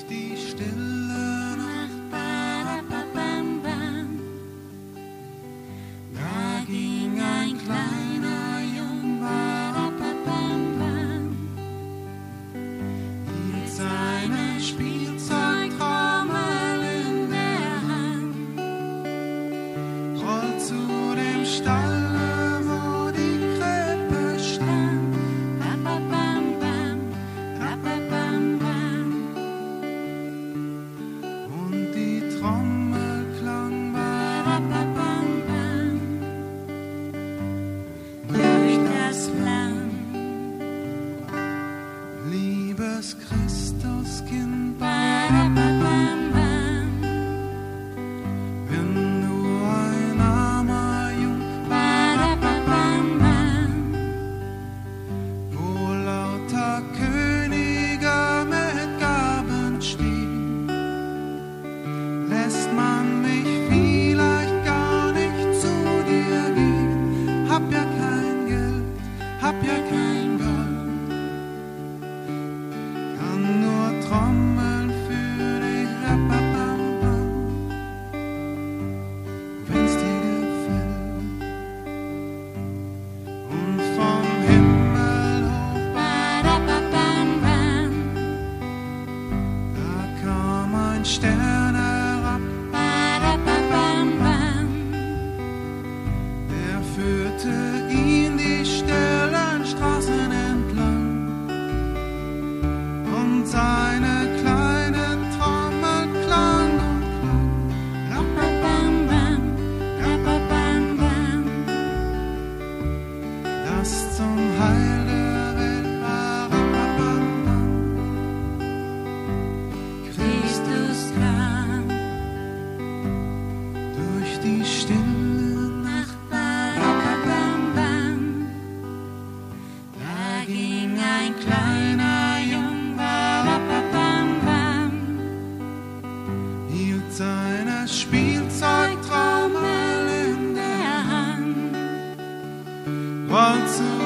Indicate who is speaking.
Speaker 1: die stille Nacht, ba-da-ba-bam-bam. Da ging ein kleiner Jung, ba-da-ba-bam-bam. Hielt seine Spielzeugtrommel in der Hand, rollt zu dem Stall, wo die Krippe stand, ba-ba-bam-bam, ba-ba-bam-bam. Und die Trommel klang, ba-da-ba-bam-bam, durch das Land. Liebes Christuskind, ba-da-ba-bam-bam, wenn du ein armer Jung, ba-da-ba-bam-bam, wo lauter Könige mit Gaben stehen, lässt man mich vielleicht gar nicht zu dir gehen. Hab ja kein Geld, hab ja kein Gold, kann nur trommeln für dich, ra-ba-bam-bam, wenn's dir gefällt. Und vom Himmel hoch, ba-da-ba-bam-bam, da kam ein Stern herab, ba-da-ba-bam-bam, der führte ihn die stillen Straßen entlang, und seine kleine Trommel klang und klang, ra-ba-bam-bam, ra-ba-bam-bam, das zum Heil der Welt war, ra-ba-bam-bam. Christus kam durch die stille Nacht, ba-da-ba-bam-bam. Da ging ein kleiner Jung, ba-da-ba-bam-bam, hielt seine Spielzeugtrommel in der Hand, rollt zu